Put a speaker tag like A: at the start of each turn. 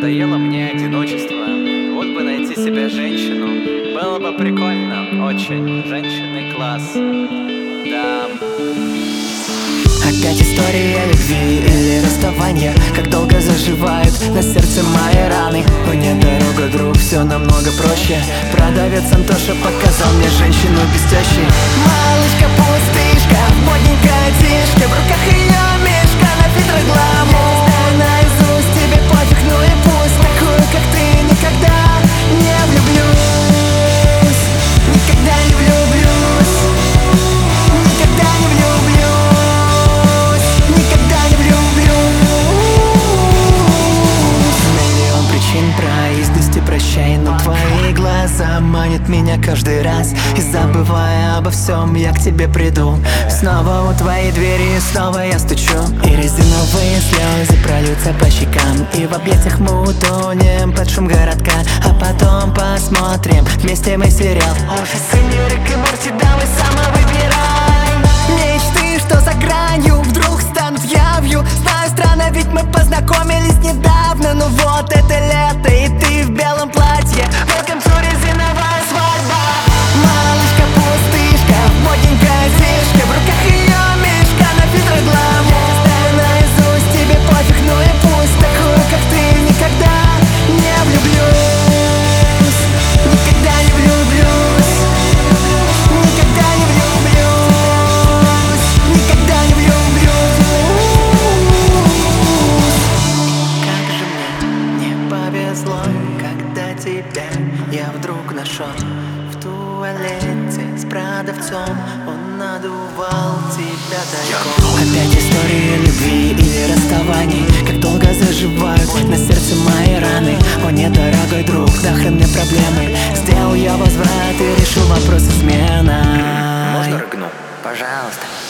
A: надоело мне одиночество. Вот бы найти себе женщину, было бы прикольно, очень. Женщины класс, да.
B: Опять история любви или расставания, как долго заживают на сердце мои раны. Мне дорога, друг, все намного проще. Продавец Антоша показал мне женщину без тещи. Малышка, пустышка, модненькая тишка, в руках ее мишка, на фильтрах гламур. Наизусть тебе пофиг, ну и пусть. Такую, как ты, никогда не влюблюсь. Никогда не влюблюсь. Никогда не влюблюсь. Никогда не влюблюсь. Миллион причин проездности прощай, но твои глаза манят меня каждый раз. И забывая обо всем, я к тебе приду. Снова у твоей двери, снова я стучу. И резиновые слезы прольются по щекам, и в объятиях мы утонем под шум городка. А потом посмотрим вместе мы сериал. Ужасы, Рик и Морти, давай сама выбирай. Мечты, что за гранью, вдруг станут явью. Знаю, странно, ведь мы познакомились недавно. Но вот это лето, и ты в белом платье. Welcome to резиновая свадьба. Малышка, пустышка, модненькая тишка, в руках ее мишка, на фильтрах гламур. Наизусть тебе пофиг, ну и пусть. Такую, как ты, никогда не влюблюсь. Никогда не влюблюсь. Никогда не влюблюсь. Никогда не влюблюсь. Как же мне не повезло, когда тебя я вдруг нашел в туалете с продавцом. Он надувал тебя тайком. Опять история любви или расставаний, как долго заживают на сердце мои раны. О, недорогой друг, нахрен мне проблемы. Сделал я возврат и решил вопрос измены.
A: Можно рыгну? Пожалуйста.